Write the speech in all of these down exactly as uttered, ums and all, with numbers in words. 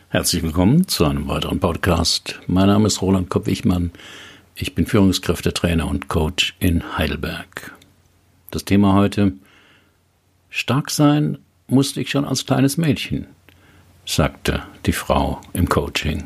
Herzlich willkommen zu einem weiteren Podcast. Mein Name ist Roland Kopp-Wichmann. Ich bin Führungskräftetrainer und Coach in Heidelberg. Das Thema heute: Stark sein musste ich schon als kleines Mädchen, sagte die Frau im Coaching.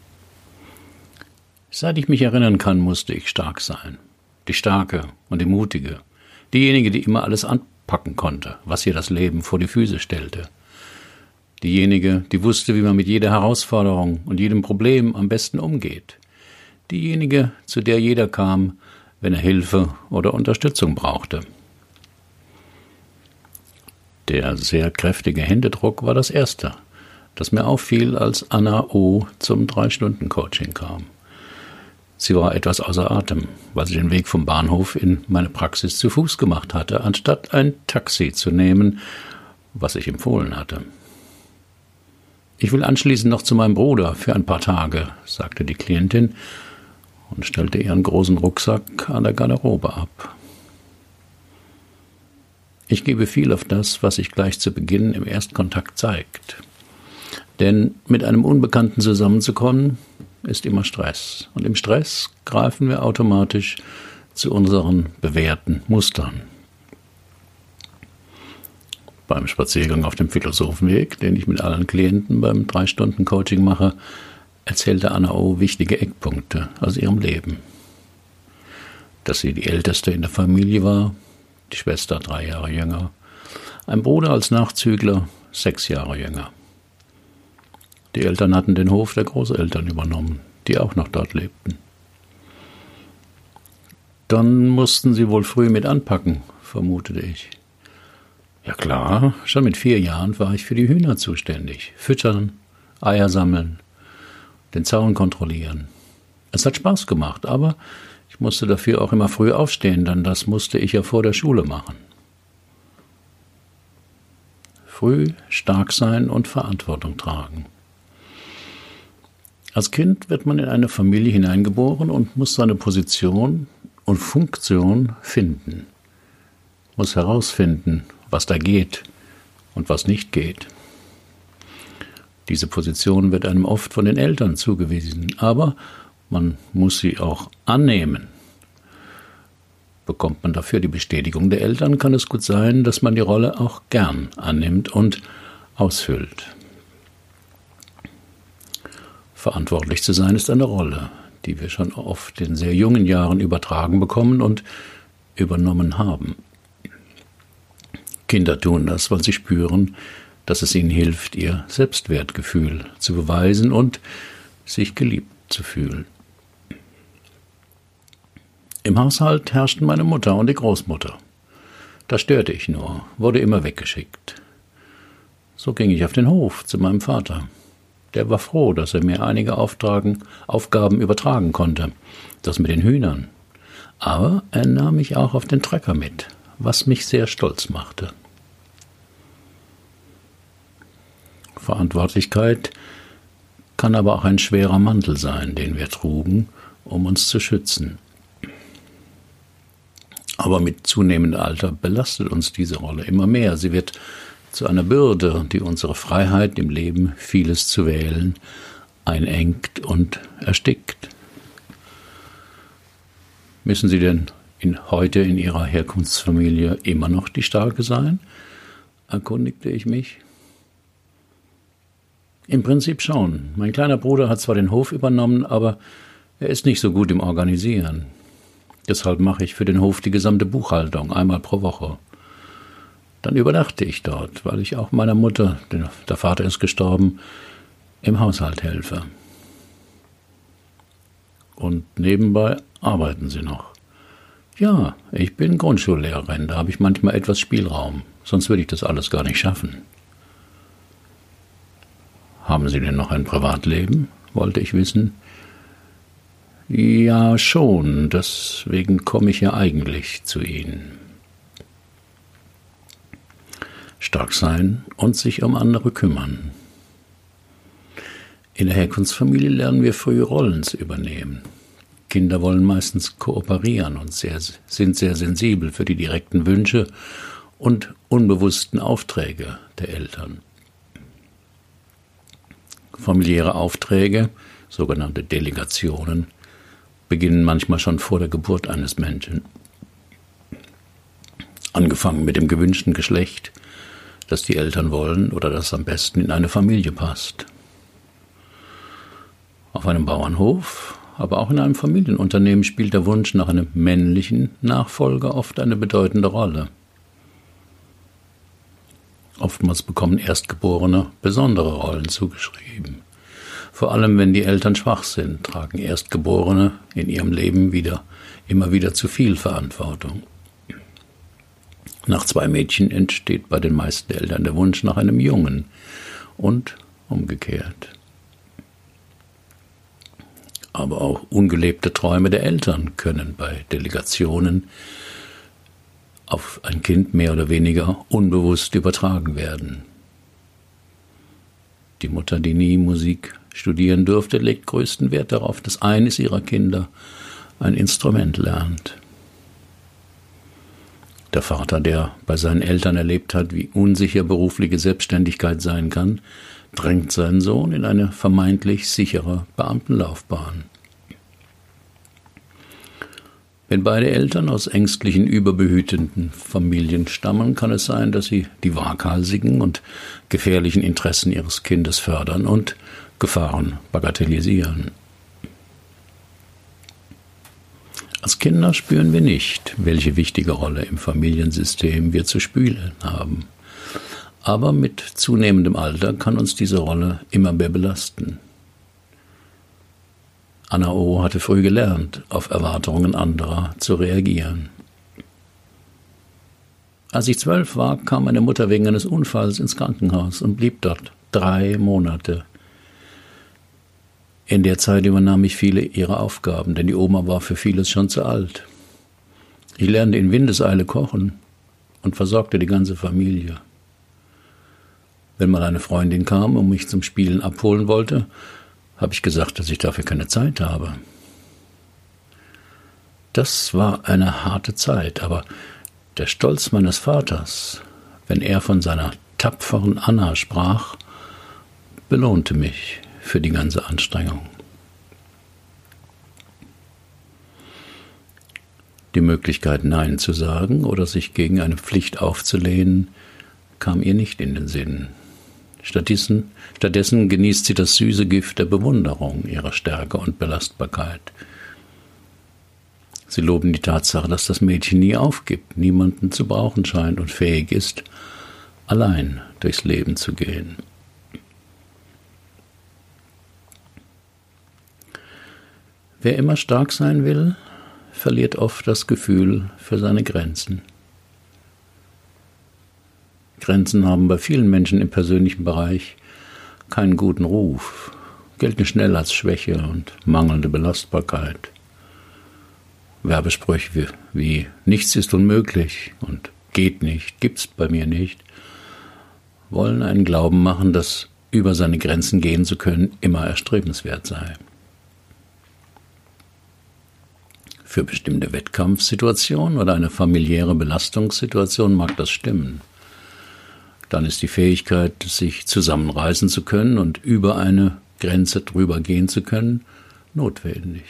Seit ich mich erinnern kann, musste ich stark sein. Die Starke und die Mutige. Diejenige, die immer alles anpacken konnte, was ihr das Leben vor die Füße stellte. Diejenige, die wusste, wie man mit jeder Herausforderung und jedem Problem am besten umgeht. Diejenige, zu der jeder kam, wenn er Hilfe oder Unterstützung brauchte. Der sehr kräftige Händedruck war das Erste, das mir auffiel, als Anna O. zum drei-Stunden-Coaching kam. Sie war etwas außer Atem, weil sie den Weg vom Bahnhof in meine Praxis zu Fuß gemacht hatte, anstatt ein Taxi zu nehmen, was ich empfohlen hatte. »Ich will anschließend noch zu meinem Bruder für ein paar Tage«, sagte die Klientin und stellte ihren großen Rucksack an der Garderobe ab. Ich gebe viel auf das, was sich gleich zu Beginn im Erstkontakt zeigt. Denn mit einem Unbekannten zusammenzukommen, ist immer Stress. Und im Stress greifen wir automatisch zu unseren bewährten Mustern. Beim Spaziergang auf dem Philosophenweg, den ich mit allen Klienten beim drei-Stunden-Coaching mache, erzählte Anna O. wichtige Eckpunkte aus ihrem Leben. Dass sie die Älteste in der Familie war, die Schwester drei Jahre jünger, ein Bruder als Nachzügler sechs Jahre jünger. Die Eltern hatten den Hof der Großeltern übernommen, die auch noch dort lebten. Dann mussten sie wohl früh mit anpacken, vermutete ich. Ja klar, schon mit vier Jahren war ich für die Hühner zuständig. Füttern, Eier sammeln, den Zaun kontrollieren. Es hat Spaß gemacht, aber ich musste dafür auch immer früh aufstehen, denn das musste ich ja vor der Schule machen. Früh stark sein und Verantwortung tragen. Als Kind wird man in eine Familie hineingeboren und muss seine Position und Funktion finden. Muss herausfinden, was da geht und was nicht geht. Diese Position wird einem oft von den Eltern zugewiesen, aber man muss sie auch annehmen. Bekommt man dafür die Bestätigung der Eltern, kann es gut sein, dass man die Rolle auch gern annimmt und ausfüllt. Verantwortlich zu sein ist eine Rolle, die wir schon oft in sehr jungen Jahren übertragen bekommen und übernommen haben. Kinder tun das, weil sie spüren, dass es ihnen hilft, ihr Selbstwertgefühl zu beweisen und sich geliebt zu fühlen. Im Haushalt herrschten meine Mutter und die Großmutter. Da störte ich nur, wurde immer weggeschickt. So ging ich auf den Hof zu meinem Vater. Der war froh, dass er mir einige Auftragen, Aufgaben übertragen konnte, das mit den Hühnern. Aber er nahm mich auch auf den Trecker mit, was mich sehr stolz machte. Verantwortlichkeit kann aber auch ein schwerer Mantel sein, den wir trugen, um uns zu schützen. Aber mit zunehmendem Alter belastet uns diese Rolle immer mehr. Sie wird zu einer Bürde, die unsere Freiheit im Leben, vieles zu wählen, einengt und erstickt. Müssen Sie denn in, heute in Ihrer Herkunftsfamilie immer noch die Starke sein? Erkundigte ich mich. Im Prinzip schon. Mein kleiner Bruder hat zwar den Hof übernommen, aber er ist nicht so gut im Organisieren. Deshalb mache ich für den Hof die gesamte Buchhaltung einmal pro Woche. Dann übernachte ich dort, weil ich auch meiner Mutter, der Vater ist gestorben, im Haushalt helfe. Und nebenbei arbeiten Sie noch. Ja, ich bin Grundschullehrerin, da habe ich manchmal etwas Spielraum, sonst würde ich das alles gar nicht schaffen. Haben Sie denn noch ein Privatleben? Wollte ich wissen. Ja, schon, deswegen komme ich ja eigentlich zu Ihnen. Stark sein und sich um andere kümmern. In der Herkunftsfamilie lernen wir früh Rollen zu übernehmen. Kinder wollen meistens kooperieren und sehr, sind sehr sensibel für die direkten Wünsche und unbewussten Aufträge der Eltern. Familiäre Aufträge, sogenannte Delegationen, beginnen manchmal schon vor der Geburt eines Menschen. Angefangen mit dem gewünschten Geschlecht, das die Eltern wollen oder das am besten in eine Familie passt. Auf einem Bauernhof, aber auch in einem Familienunternehmen spielt der Wunsch nach einem männlichen Nachfolger oft eine bedeutende Rolle. Oftmals bekommen Erstgeborene besondere Rollen zugeschrieben. Vor allem, wenn die Eltern schwach sind, tragen Erstgeborene in ihrem Leben wieder, immer wieder zu viel Verantwortung. Nach zwei Mädchen entsteht bei den meisten Eltern der Wunsch nach einem Jungen und umgekehrt. Aber auch ungelebte Träume der Eltern können bei Delegationen auf ein Kind mehr oder weniger unbewusst übertragen werden. Die Mutter, die nie Musik studieren durfte, legt größten Wert darauf, dass eines ihrer Kinder ein Instrument lernt. Der Vater, der bei seinen Eltern erlebt hat, wie unsicher berufliche Selbstständigkeit sein kann, drängt seinen Sohn in eine vermeintlich sichere Beamtenlaufbahn. Wenn beide Eltern aus ängstlichen, überbehütenden Familien stammen, kann es sein, dass sie die waghalsigen und gefährlichen Interessen ihres Kindes fördern und Gefahren bagatellisieren. Als Kinder spüren wir nicht, welche wichtige Rolle im Familiensystem wir zu spielen haben. Aber mit zunehmendem Alter kann uns diese Rolle immer mehr belasten. Anna O. hatte früh gelernt, auf Erwartungen anderer zu reagieren. Als ich zwölf war, kam meine Mutter wegen eines Unfalls ins Krankenhaus und blieb dort drei Monate. In der Zeit übernahm ich viele ihrer Aufgaben, denn die Oma war für vieles schon zu alt. Ich lernte in Windeseile kochen und versorgte die ganze Familie. Wenn mal eine Freundin kam und mich zum Spielen abholen wollte, habe ich gesagt, dass ich dafür keine Zeit habe. Das war eine harte Zeit, aber der Stolz meines Vaters, wenn er von seiner tapferen Anna sprach, belohnte mich für die ganze Anstrengung. Die Möglichkeit, Nein zu sagen oder sich gegen eine Pflicht aufzulehnen, kam ihr nicht in den Sinn. Stattdessen, stattdessen genießt sie das süße Gift der Bewunderung ihrer Stärke und Belastbarkeit. Sie loben die Tatsache, dass das Mädchen nie aufgibt, niemanden zu brauchen scheint und fähig ist, allein durchs Leben zu gehen. Wer immer stark sein will, verliert oft das Gefühl für seine Grenzen. Grenzen haben bei vielen Menschen im persönlichen Bereich keinen guten Ruf, gelten schnell als Schwäche und mangelnde Belastbarkeit. Werbesprüche wie, wie nichts ist unmöglich und geht nicht, gibt's bei mir nicht, wollen einen glauben machen, dass über seine Grenzen gehen zu können immer erstrebenswert sei. Für bestimmte Wettkampfsituationen oder eine familiäre Belastungssituation mag das stimmen. Dann ist die Fähigkeit, sich zusammenreißen zu können und über eine Grenze drüber gehen zu können, notwendig.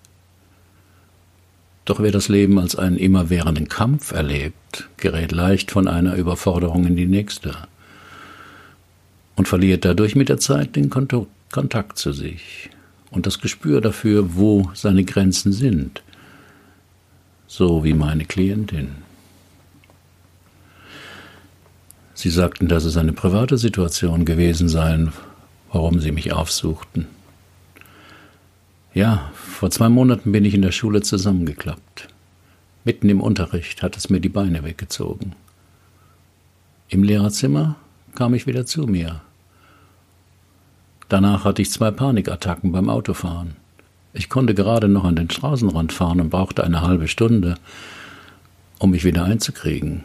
Doch wer das Leben als einen immerwährenden Kampf erlebt, gerät leicht von einer Überforderung in die nächste und verliert dadurch mit der Zeit den Kontakt zu sich und das Gespür dafür, wo seine Grenzen sind, so wie meine Klientin. Sie sagten, dass es eine private Situation gewesen sei, warum sie mich aufsuchten. Ja, vor zwei Monaten bin ich in der Schule zusammengeklappt. Mitten im Unterricht hat es mir die Beine weggezogen. Im Lehrerzimmer kam ich wieder zu mir. Danach hatte ich zwei Panikattacken beim Autofahren. Ich konnte gerade noch an den Straßenrand fahren und brauchte eine halbe Stunde, um mich wieder einzukriegen.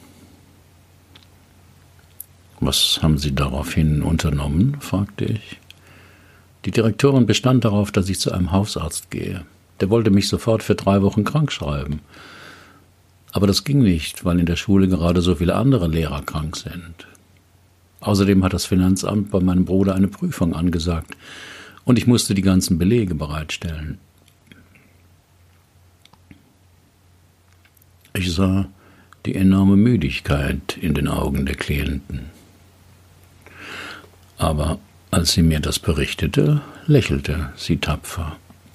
»Was haben Sie daraufhin unternommen?« fragte ich. Die Direktorin bestand darauf, dass ich zu einem Hausarzt gehe. Der wollte mich sofort für drei Wochen krank schreiben. Aber das ging nicht, weil in der Schule gerade so viele andere Lehrer krank sind. Außerdem hat das Finanzamt bei meinem Bruder eine Prüfung angesagt und ich musste die ganzen Belege bereitstellen. Ich sah die enorme Müdigkeit in den Augen der Klienten. Aber als sie mir das berichtete, lächelte sie tapfer.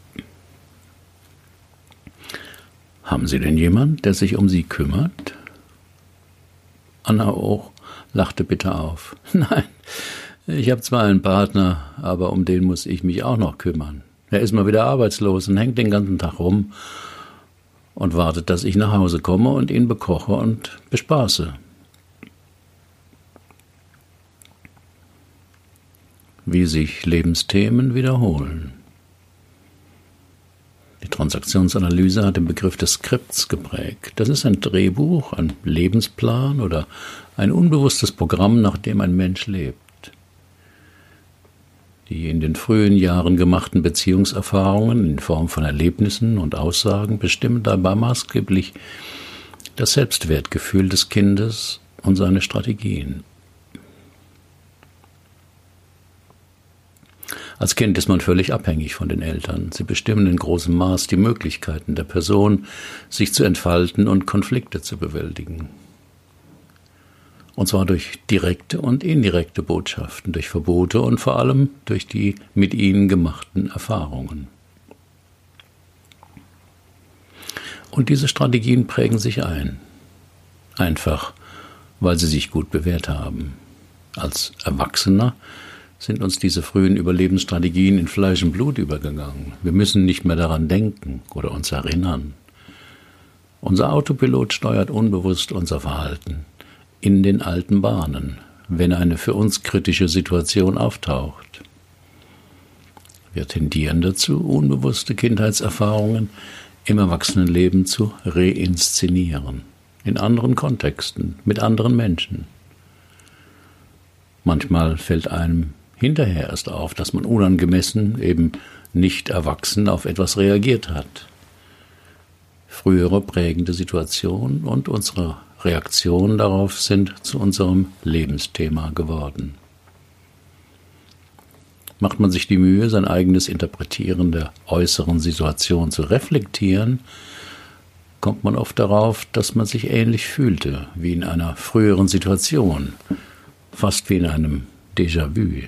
Haben Sie denn jemand, der sich um Sie kümmert? Anna auch lachte bitter auf. Nein, ich habe zwar einen Partner, aber um den muss ich mich auch noch kümmern. Er ist mal wieder arbeitslos und hängt den ganzen Tag rum und wartet, dass ich nach Hause komme und ihn bekoche und bespaße. Wie sich Lebensthemen wiederholen. Die Transaktionsanalyse hat den Begriff des Skripts geprägt. Das ist ein Drehbuch, ein Lebensplan oder ein unbewusstes Programm, nach dem ein Mensch lebt. Die in den frühen Jahren gemachten Beziehungserfahrungen in Form von Erlebnissen und Aussagen bestimmen dabei maßgeblich das Selbstwertgefühl des Kindes und seine Strategien. Als Kind ist man völlig abhängig von den Eltern. Sie bestimmen in großem Maß die Möglichkeiten der Person, sich zu entfalten und Konflikte zu bewältigen. Und zwar durch direkte und indirekte Botschaften, durch Verbote und vor allem durch die mit ihnen gemachten Erfahrungen. Und diese Strategien prägen sich ein. Einfach, weil sie sich gut bewährt haben. Als Erwachsener sind uns diese frühen Überlebensstrategien in Fleisch und Blut übergegangen. Wir müssen nicht mehr daran denken oder uns erinnern. Unser Autopilot steuert unbewusst unser Verhalten in den alten Bahnen, wenn eine für uns kritische Situation auftaucht. Wir tendieren dazu, unbewusste Kindheitserfahrungen im Erwachsenenleben zu reinszenieren, in anderen Kontexten, mit anderen Menschen. Manchmal fällt einem hinterher erst auf, dass man unangemessen, eben nicht erwachsen auf etwas reagiert hat. Frühere prägende Situationen und unsere Reaktionen darauf sind zu unserem Lebensthema geworden. Macht man sich die Mühe, sein eigenes Interpretieren der äußeren Situation zu reflektieren, kommt man oft darauf, dass man sich ähnlich fühlte wie in einer früheren Situation, fast wie in einem Déjà-vu.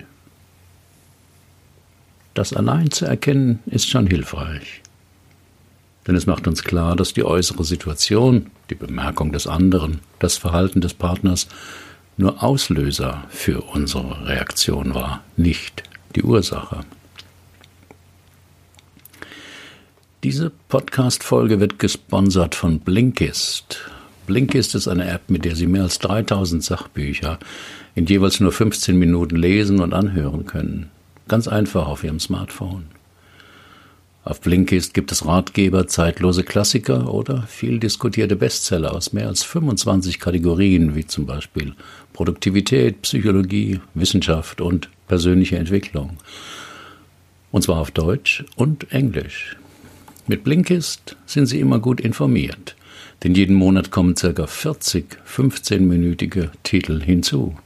Das allein zu erkennen, ist schon hilfreich. Denn es macht uns klar, dass die äußere Situation, die Bemerkung des anderen, das Verhalten des Partners nur Auslöser für unsere Reaktion war, nicht die Ursache. Diese Podcast-Folge wird gesponsert von Blinkist. Blinkist ist eine App, mit der Sie mehr als dreitausend Sachbücher in jeweils nur fünfzehn Minuten lesen und anhören können. Ganz einfach auf Ihrem Smartphone. Auf Blinkist gibt es Ratgeber, zeitlose Klassiker oder viel diskutierte Bestseller aus mehr als fünfundzwanzig Kategorien, wie zum Beispiel Produktivität, Psychologie, Wissenschaft und persönliche Entwicklung. Und zwar auf Deutsch und Englisch. Mit Blinkist sind Sie immer gut informiert, denn jeden Monat kommen ca. vierzig fünfzehnminütige Titel hinzu.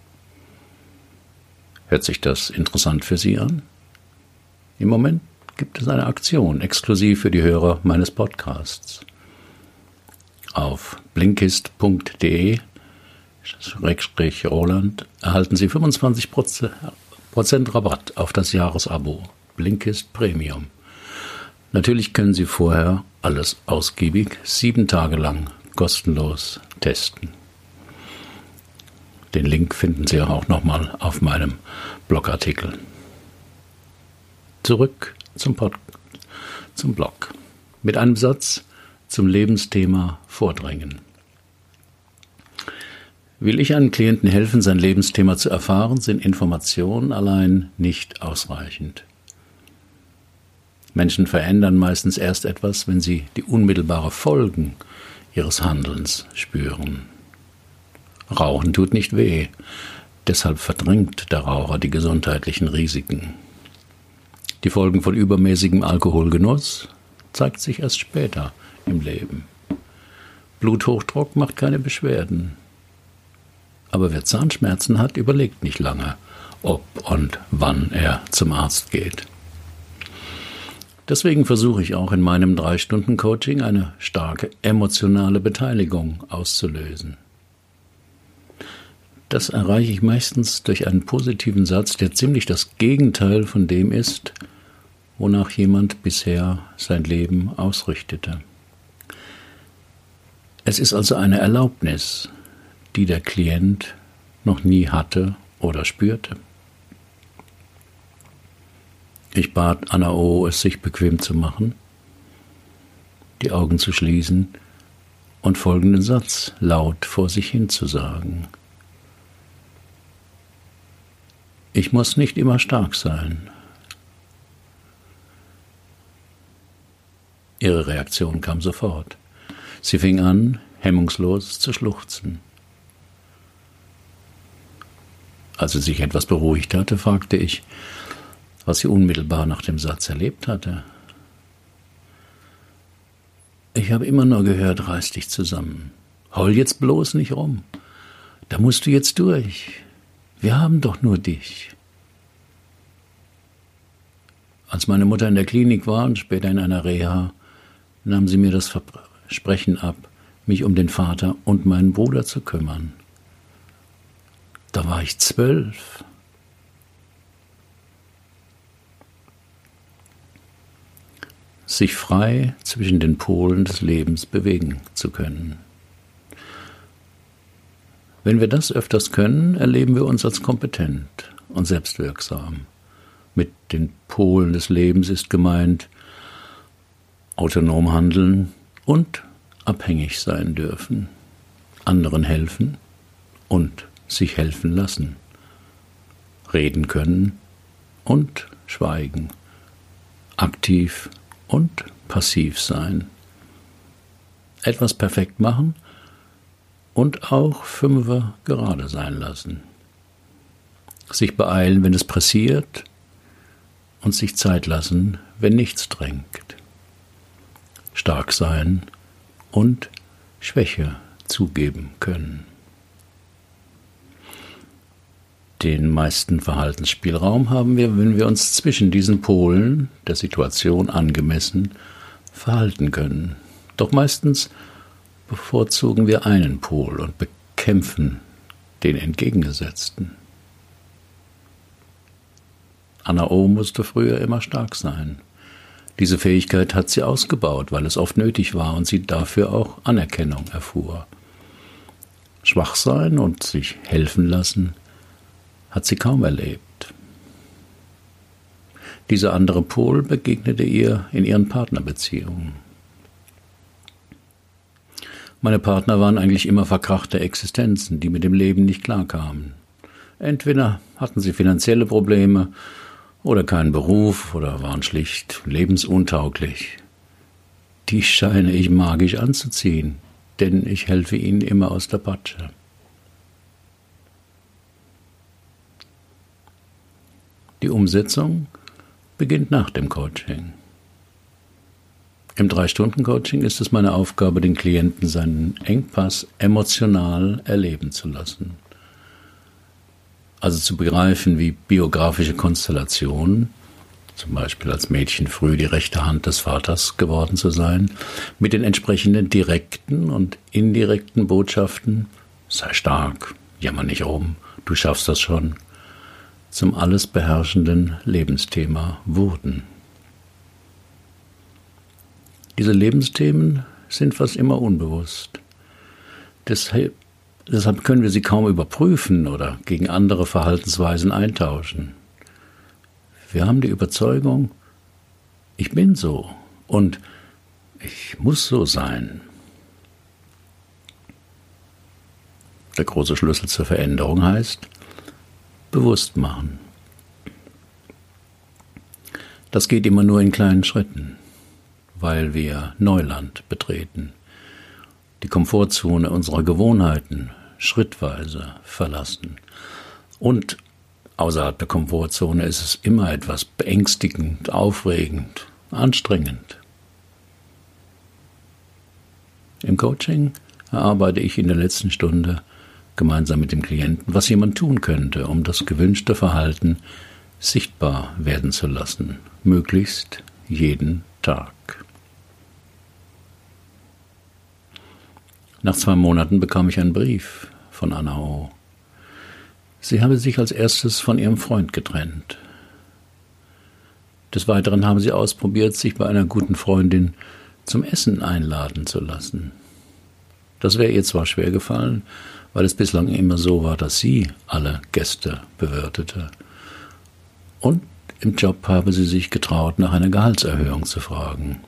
Hört sich das interessant für Sie an? Im Moment gibt es eine Aktion exklusiv für die Hörer meines Podcasts. Auf blinkist punkt de Schrägstrich Roland erhalten Sie fünfundzwanzig Prozent Rabatt auf das Jahresabo Blinkist Premium. Natürlich können Sie vorher alles ausgiebig sieben Tage lang kostenlos testen. Den Link finden Sie auch nochmal auf meinem Blogartikel. Zurück zum, Pod, zum Blog. Mit einem Satz zum Lebensthema Vordrängen. Will ich einem Klienten helfen, sein Lebensthema zu erfahren, sind Informationen allein nicht ausreichend. Menschen verändern meistens erst etwas, wenn sie die unmittelbaren Folgen ihres Handelns spüren. Rauchen tut nicht weh, deshalb verdrängt der Raucher die gesundheitlichen Risiken. Die Folgen von übermäßigem Alkoholgenuss zeigt sich erst später im Leben. Bluthochdruck macht keine Beschwerden. Aber wer Zahnschmerzen hat, überlegt nicht lange, ob und wann er zum Arzt geht. Deswegen versuche ich auch in meinem drei Stunden Coaching eine starke emotionale Beteiligung auszulösen. Das erreiche ich meistens durch einen positiven Satz, der ziemlich das Gegenteil von dem ist, wonach jemand bisher sein Leben ausrichtete. Es ist also eine Erlaubnis, die der Klient noch nie hatte oder spürte. Ich bat Anna O., es sich bequem zu machen, die Augen zu schließen und folgenden Satz laut vor sich hin zu sagen. Ich muss nicht immer stark sein. Ihre Reaktion kam sofort. Sie fing an, hemmungslos zu schluchzen. Als sie sich etwas beruhigt hatte, fragte ich, was sie unmittelbar nach dem Satz erlebt hatte. Ich habe immer nur gehört, reiß dich zusammen. Heul jetzt bloß nicht rum. Da musst du jetzt durch. Wir haben doch nur dich. Als meine Mutter in der Klinik war und später in einer Reha, nahm sie mir das Versprechen ab, mich um den Vater und meinen Bruder zu kümmern. Da war ich zwölf. Sich frei zwischen den Polen des Lebens bewegen zu können. Wenn wir das öfters können, erleben wir uns als kompetent und selbstwirksam. Mit den Polen des Lebens ist gemeint, autonom handeln und abhängig sein dürfen, anderen helfen und sich helfen lassen, reden können und schweigen, aktiv und passiv sein, etwas perfekt machen und auch Fünfer gerade sein lassen, sich beeilen, wenn es pressiert und sich Zeit lassen, wenn nichts drängt, stark sein und Schwäche zugeben können. Den meisten Verhaltensspielraum haben wir, wenn wir uns zwischen diesen Polen der Situation angemessen verhalten können. Doch meistens bevorzugen wir einen Pol und bekämpfen den entgegengesetzten. Anna O. musste früher immer stark sein. Diese Fähigkeit hat sie ausgebaut, weil es oft nötig war und sie dafür auch Anerkennung erfuhr. Schwach sein und sich helfen lassen hat sie kaum erlebt. Dieser andere Pol begegnete ihr in ihren Partnerbeziehungen. Meine Partner waren eigentlich immer verkrachte Existenzen, die mit dem Leben nicht klarkamen. Entweder hatten sie finanzielle Probleme oder keinen Beruf oder waren schlicht lebensuntauglich. Die scheine ich magisch anzuziehen, denn ich helfe ihnen immer aus der Patsche. Die Umsetzung beginnt nach dem Coaching. Im drei Stunden Coaching ist es meine Aufgabe, den Klienten seinen Engpass emotional erleben zu lassen. Also zu begreifen, wie biografische Konstellationen, zum Beispiel als Mädchen früh die rechte Hand des Vaters geworden zu sein, mit den entsprechenden direkten und indirekten Botschaften, sei stark, jammer nicht rum, du schaffst das schon, zum alles beherrschenden Lebensthema wurden. Diese Lebensthemen sind fast immer unbewusst. Deshalb, deshalb können wir sie kaum überprüfen oder gegen andere Verhaltensweisen eintauschen. Wir haben die Überzeugung, ich bin so und ich muss so sein. Der große Schlüssel zur Veränderung heißt, bewusst machen. Das geht immer nur in kleinen Schritten, weil wir Neuland betreten, die Komfortzone unserer Gewohnheiten schrittweise verlassen. Und außerhalb der Komfortzone ist es immer etwas beängstigend, aufregend, anstrengend. Im Coaching erarbeite ich in der letzten Stunde gemeinsam mit dem Klienten, was jemand tun könnte, um das gewünschte Verhalten sichtbar werden zu lassen, möglichst jeden Tag. Nach zwei Monaten bekam ich einen Brief von Anna O. Sie habe sich als erstes von ihrem Freund getrennt. Des Weiteren haben sie ausprobiert, sich bei einer guten Freundin zum Essen einladen zu lassen. Das wäre ihr zwar schwer gefallen, weil es bislang immer so war, dass sie alle Gäste bewirtete. Und im Job habe sie sich getraut, nach einer Gehaltserhöhung zu fragen.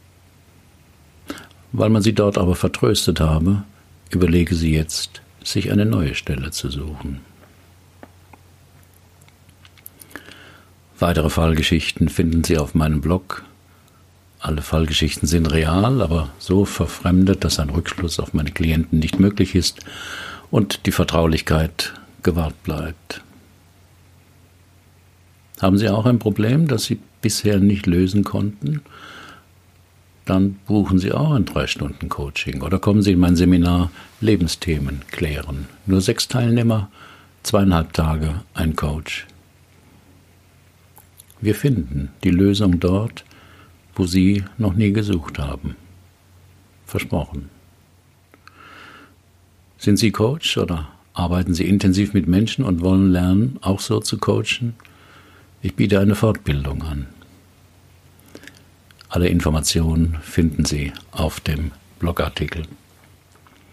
Weil man sie dort aber vertröstet habe, überlege sie jetzt, sich eine neue Stelle zu suchen. Weitere Fallgeschichten finden Sie auf meinem Blog. Alle Fallgeschichten sind real, aber so verfremdet, dass ein Rückschluss auf meine Klienten nicht möglich ist und die Vertraulichkeit gewahrt bleibt. Haben Sie auch ein Problem, das Sie bisher nicht lösen konnten? Dann buchen Sie auch ein drei Stunden Coaching oder kommen Sie in mein Seminar Lebensthemen klären. Nur sechs Teilnehmer, zweieinhalb Tage, ein Coach. Wir finden die Lösung dort, wo Sie noch nie gesucht haben. Versprochen. Sind Sie Coach oder arbeiten Sie intensiv mit Menschen und wollen lernen, auch so zu coachen? Ich biete eine Fortbildung an. Alle Informationen finden Sie auf dem Blogartikel.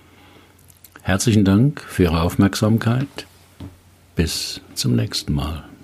Herzlichen Dank für Ihre Aufmerksamkeit. Bis zum nächsten Mal.